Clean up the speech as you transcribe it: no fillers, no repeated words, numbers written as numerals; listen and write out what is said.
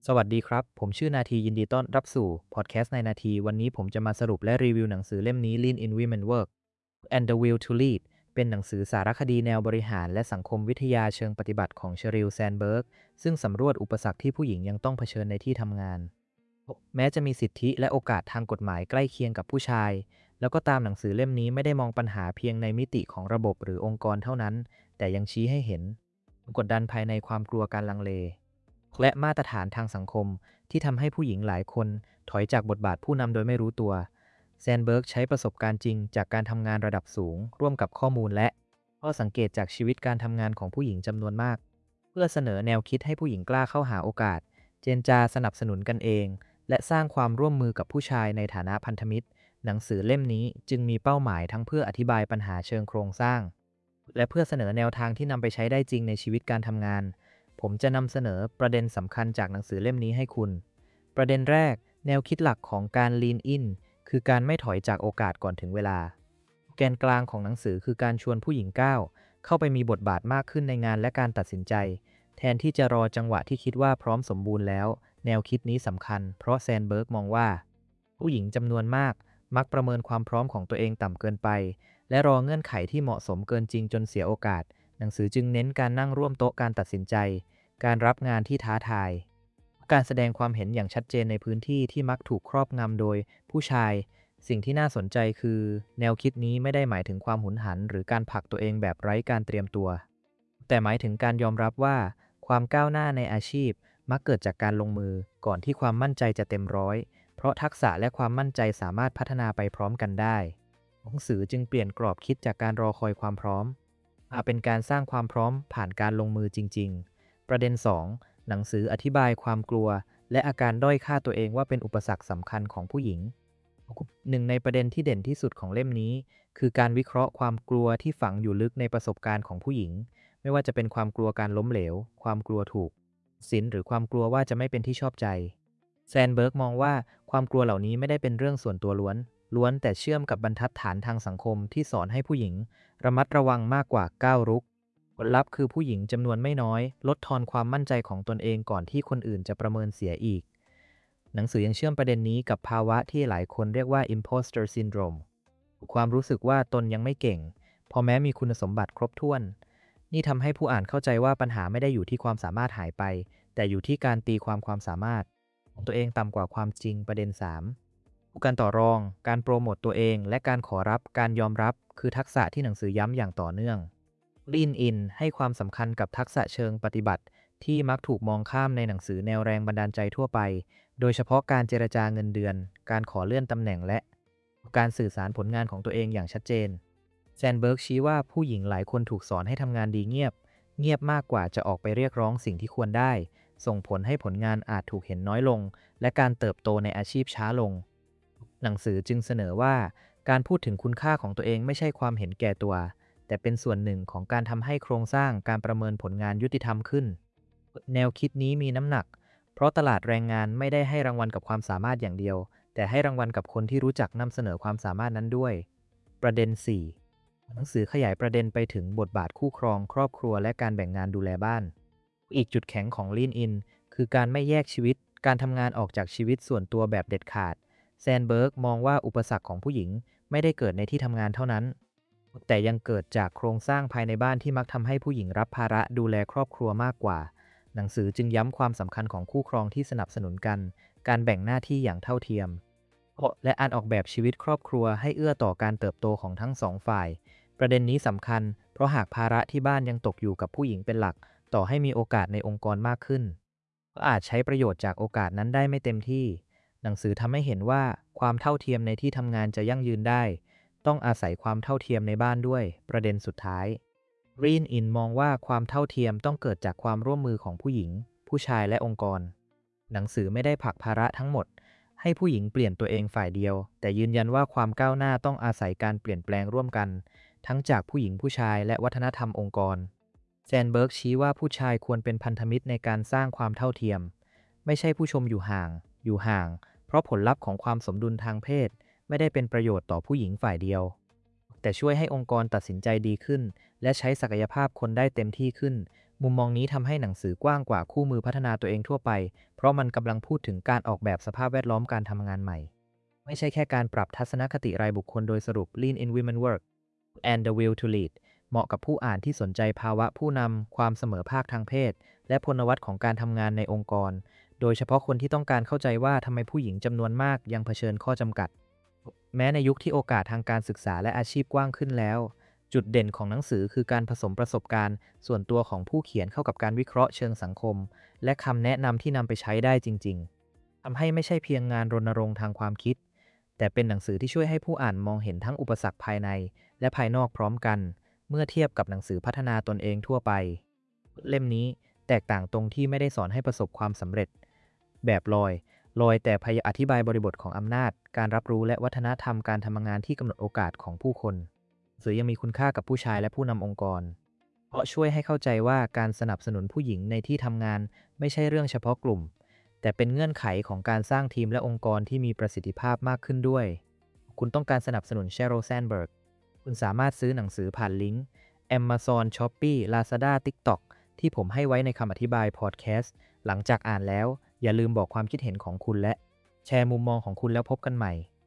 สวัสดีครับ ผมชื่อนาทียินดีต้อนรับสู่พอดแคสต์ในนาทีวันนี้ผมจะมาสรุปและรีวิวหนังสือเล่มนี้ Lean in Women Work and the Will to Lead เป็นหนังสือสารคดีแนวบริหารและสังคมวิทยาเชิงปฏิบัติของเชอริลแซนเบิร์กซึ่งสำรวจอุปสรรคที่ผู้หญิงยังต้องเผชิญในที่ทำงานแม้จะมีสิทธิและโอกาสทางกฎหมายใกล้เคียงกับผู้ชายแล้วก็ตามหนังสือเล่มนี้ไม่ได้มองปัญหาเพียงในมิติของระบบหรือองค์กรเท่านั้นแต่ยังชี้ให้เห็นกดดันภายในความกลัวการลังเลและมาตรฐานทางสังคม ที่ทำให้ผู้หญิงหลายคนถอยจากบทบาทผู้นำโดยไม่รู้ตัวแซนเบิร์กใช้ประสบการณ์จริงจากการทำงานระดับสูงร่วมกับข้อมูลและข้อสังเกตจากชีวิตการทำงานของผู้หญิงจำนวนมากเพื่อเสนอแนวคิดให้ผู้หญิงกล้าเข้าหาโอกาสเจรจาสนับสนุนกันเองและสร้างความร่วมมือกับผู้ชายในฐานะพันธมิตรหนังสือเล่มนี้จึงมีเป้าหมายทั้งเพื่ออธิบายปัญหาเชิงโครงสร้างและเพื่อเสนอแนวทางที่นำไปใช้ได้จริงในชีวิตการทำงานผมจะนำเสนอประเด็นสำคัญจากหนังสือเล่มนี้ให้คุณ ประเด็นแรกแนวคิดหลักของการ Lean In คือการไม่ถอยจากโอกาสก่อนถึงเวลาแกนกลางของหนังสือคือการชวนผู้หญิงก้าวเข้าไปมีบทบาทมากขึ้นในงานและการตัดสินใจแทนที่จะรอจังหวะที่คิดว่าพร้อมสมบูรณ์แล้วแนวคิดนี้สำคัญเพราะแซนเบิร์กมองว่าผู้หญิงจำนวนมากมักประเมินความพร้อมของตัวเองต่ำเกินไปและรอเงื่อนไขที่เหมาะสมเกินจริงจนเสียโอกาสหนังสือจึงเน้นการนั่งร่วมโต๊ะการตัดสินใจการรับงานที่ท้าทาย การแสดงความเห็นอย่างชัดเจนในพื้นที่ที่มักถูกครอบงำโดยผู้ชาย สิ่งที่น่าสนใจคือแนวคิดนี้ไม่ได้หมายถึงความหุนหันหรือการผลักตัวเองแบบไร้การเตรียมตัว แต่หมายถึงการยอมรับว่าความก้าวหน้าในอาชีพมักเกิดจากการลงมือก่อนที่ความมั่นใจจะเต็มร้อย เพราะทักษะและความมั่นใจสามารถพัฒนาไปพร้อมกันได้หนังสือจึงเปลี่ยนกรอบคิดจากการรอคอยความพร้อมมาเป็นการสร้างความพร้อมผ่านการลงมือจริงๆประเด็น2หนังสืออธิบายความกลัวและอาการด้อยค่าตัวเองว่าเป็นอุปสรรคสำคัญของผู้หญิงหนึ่งในประเด็นที่เด่นที่สุดของเล่มนี้คือการวิเคราะห์ความกลัวที่ฝังอยู่ลึกในประสบการณ์ของผู้หญิงไม่ว่าจะเป็นความกลัวการล้มเหลวความกลัวถูกสินหรือความกลัวว่าจะไม่เป็นที่ชอบใจแซนเบิร์กมองว่าความกลัวเหล่านี้ไม่ได้เป็นเรื่องส่วนตัวล้วนแต่เชื่อมกับบรรทัดฐานทางสังคมที่สอนให้ผู้หญิงระมัดระวังมากกว่าก้าวรุก ผลลัพธ์คือผู้หญิงจำนวนไม่น้อยลดทอนความมั่นใจของตนเองก่อนที่คนอื่นจะประเมินเสียอีกหนังสือยังเชื่อมประเด็นนี้กับภาวะที่หลายคนเรียกว่า imposter syndrome ความรู้สึกว่าตนยังไม่เก่งพอแม้มีคุณสมบัติครบถ้วนนี่ทำให้ผู้อ่านเข้าใจว่าปัญหาไม่ได้อยู่ที่ความสามารถหายไปแต่อยู่ที่การตีความสามารถของตัวเองต่ำกว่าความจริงประเด็น3การต่อรองการโปรโมตตัวเองและการขอรับการยอมรับคือทักษะที่หนังสือย้ำอย่างต่อเนื่อง Lean In ให้ความสำคัญกับทักษะเชิงปฏิบัติที่มักถูกมองข้ามในหนังสือแนวแรงบันดาลใจทั่วไป โดยเฉพาะการเจรจาเงินเดือน การขอเลื่อนตำแหน่งและการสื่อสารผลงานของตัวเองอย่างชัดเจนแซนเบิร์กชี้ว่าผู้หญิงหลายคนถูกสอนให้ทำงานดีเงียบมากกว่าจะออกไปเรียกร้องสิ่งที่ควรได้ ส่งผลให้ผลงานอาจถูกเห็นน้อยลง และการเติบโตในอาชีพช้าลง หนังสือจึงเสนอว่าการพูดถึงคุณค่าของตัวเองไม่ใช่ความเห็นแก่ตัว แต่เป็นส่วนหนึ่งของการทำให้โครงสร้างการประเมินผลงานยุติธรรมขึ้น แนวคิดนี้มีน้ำหนัก เพราะตลาดแรงงานไม่ได้ให้รางวัลกับความสามารถอย่างเดียว แต่ให้รางวัลกับคนที่รู้จักนำเสนอความสามารถนั้นด้วย ประเด็น4หนังสือขยายประเด็นไปถึงบทบาทคู่ครองครอบครัวและการแบ่งงานดูแลบ้าน อีกจุดแข็งของ Lean In คือการไม่แยกชีวิตการทำงานออกจากชีวิตส่วนตัวแบบเด็ดขาดแซนเบิร์กมองว่าอุปสรรคของผู้หญิงไม่ได้เกิดในที่ทำงานเท่านั้น แต่ยังเกิดจากโครงสร้างภายในบ้านที่มักทำให้ผู้หญิงรับภาระดูแลครอบครัวมากกว่า หนังสือจึงย้ำความสำคัญของคู่ครองที่สนับสนุนกัน การแบ่งหน้าที่อย่างเท่าเทียม และการออกแบบชีวิตครอบครัวให้เอื้อต่อการเติบโตของทั้งสองฝ่าย ประเด็นนี้สำคัญเพราะหากภาระที่บ้านยังตกอยู่กับผู้หญิงเป็นหลัก ต่อให้มีโอกาสในองค์กรมากขึ้นก็อาจใช้ประโยชน์จากโอกาสนั้นได้ไม่เต็มที่ หนังสือทำให้เห็นว่าความเท่าเทียมในที่ทำงานจะยั่งยืนได้ ต้องอาศัยความเท่าเทียมในบ้านด้วย ประเด็นสุดท้าย Lean In มองว่าความเท่าเทียมต้องเกิดจากความร่วมมือของผู้หญิง ผู้ชายและองค์กร หนังสือไม่ได้ผลักภาระทั้งหมดให้ผู้หญิงเปลี่ยนตัวเองฝ่ายเดียว แต่ยืนยันว่าความก้าวหน้าต้องอาศัยการเปลี่ยนแปลงร่วมกัน ทั้งจากผู้หญิงผู้ชายและวัฒนธรรมองค์กรแซนเบิร์กชี้ว่าผู้ชายควรเป็นพันธมิตรในการสร้างความเท่าเทียม ไม่ใช่ผู้ชมอยู่ห่าง เพราะผลลัพธ์ของความสมดุลทางเพศไม่ได้เป็นประโยชน์ต่อผู้หญิงฝ่ายเดียว แต่ช่วยให้องค์กรตัดสินใจดีขึ้น และใช้ศักยภาพคนได้เต็มที่ขึ้นมุมมองนี้ทำให้หนังสือกว้างกว่าคู่มือพัฒนาตัวเองทั่วไปเพราะมันกำลังพูดถึงการออกแบบสภาพแวดล้อมการทำงานใหม่ไม่ใช่แค่การปรับทัศนคติรายบุคคลโดยสรุป Lean in Women Work and the Will to Lead เหมาะกับผู้อ่านที่สนใจภาวะผู้นำความเสมอภาคทางเพศและพลวัตของการทำงานในองค์กรโดยเฉพาะคนที่ต้องการเข้าใจว่าทำไมผู้หญิงจำนวนมากยังเผชิญข้อจำกัดแม้ในยุคที่โอกาสทางการศึกษาและอาชีพกว้างขึ้นแล้วจุดเด่นของหนังสือคือการผสมประสบการณ์ส่วนตัวของผู้เขียนเข้ากับการวิเคราะห์เชิงสังคมและคำแนะนำที่นำไปใช้ได้จริงๆทำให้ไม่ใช่เพียงงานรณรงค์ทางความคิดแต่เป็นหนังสือที่ช่วยให้ผู้อ่านมองเห็นทั้งอุปสรรคภายในและภายนอกพร้อมกันเมื่อเทียบกับหนังสือพัฒนาตนเองทั่วไปเล่มนี้แตกต่างตรงที่ไม่ได้สอนให้ประสบความสำเร็จแบบลอยแต่พยายามอธิบายบริบทของอำนาจการรับรู้และวัฒนธรรมการทำงานที่กำหนดโอกาสของผู้คนหนังสือยังมีคุณค่ากับผู้ชายและผู้นำองค์กรเพราะช่วยให้เข้าใจว่าการสนับสนุนผู้หญิงในที่ทำงานไม่ใช่เรื่องเฉพาะกลุ่มแต่เป็นเงื่อนไขของการสร้างทีมและองค์กรที่มีประสิทธิภาพมากขึ้นด้วยคุณต้องการสนับสนุน Sheryl Sandberg คุณสามารถซื้อหนังสือผ่านลิงก์ Amazon, Shopee, Lazada, TikTok ที่ผมให้ไว้ในคำอธิบายพอดแคสต์หลังจากอ่านแล้วอย่าลืมบอกความคิดเห็นของคุณและแชร์มุมมองของคุณแล้วพบกันใหม่